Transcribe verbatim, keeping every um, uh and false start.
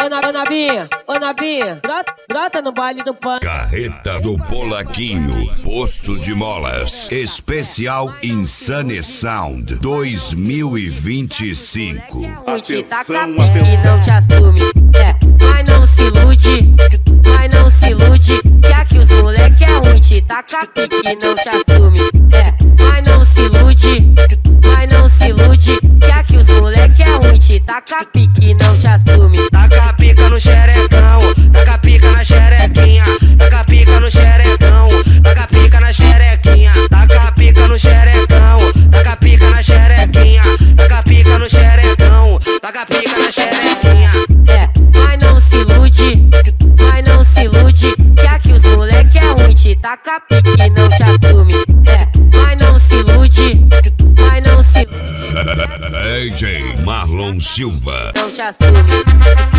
Ô, na, ô Nabinha, ô Nabinha, brota, brota no baile do pano. Carreta do Polaquinho, posto de molas, especial Insane Sound dois mil e vinte e cinco. Atenção, atenção. Não te assume, é, mas não se ilude, mas não se ilude, que aqui os moleque é ruim, te taca pique, não te assume, é, mas não se ilude, mas não se ilude, que aqui os moleque é ruim, te taca pique, não te assume. Taca pica no xerecão, taca pica na xerequinha, taca pica no xerecão, taca pica na xerequinha, taca pica no xerecão, taca pica na xerequinha, taca pica no xerecão, taca pica na xerequinha. É, mas não se ilude, mas não se ilude, que aqui os moleque é ruim, te taca pique, não te assume. É, mas não se ilude, mas não se ilude, D J Marlon Silva. não te assume.